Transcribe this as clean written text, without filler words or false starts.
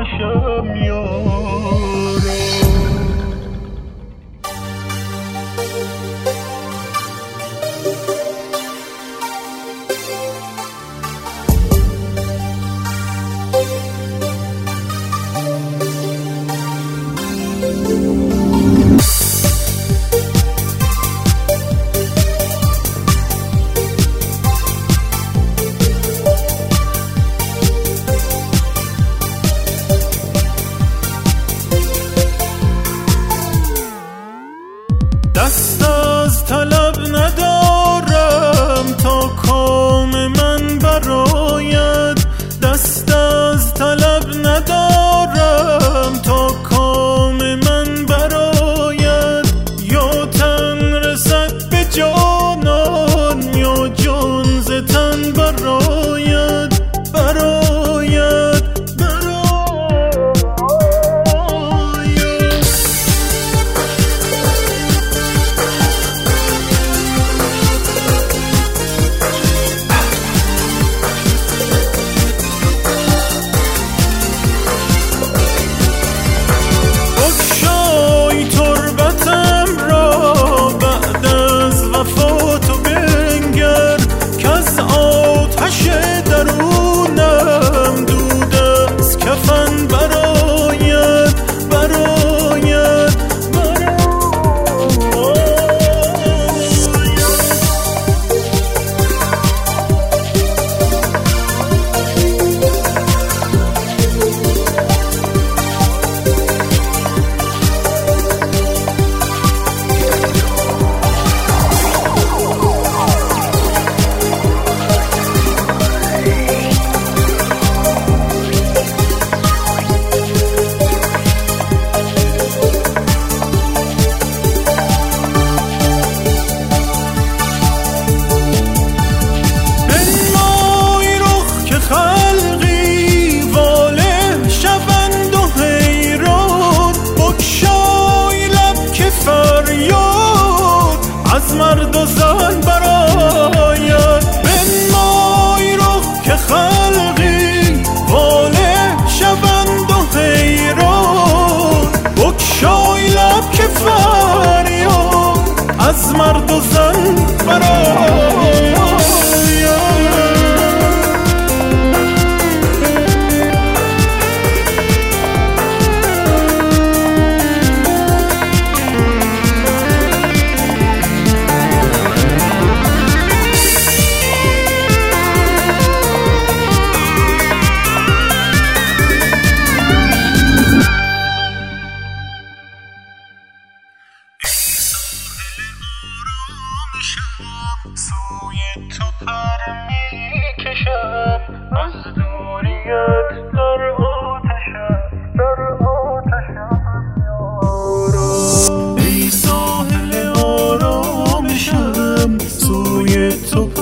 آتشم یارا. دست از طلب ندارم تا کام من براید، دست از طلب ندارم تا کام من براید. یا تن رسد به جانان یا جان ز تن براید، براید. از مرد و زن براید بنمای رخ که خلقی واله شوند و حیران، بگشای لب که فریاد از مرد و زن براید. سوی تو پر میکشم از دوریت، در آتشم یارا. ای ساحل آرامشم سوی تو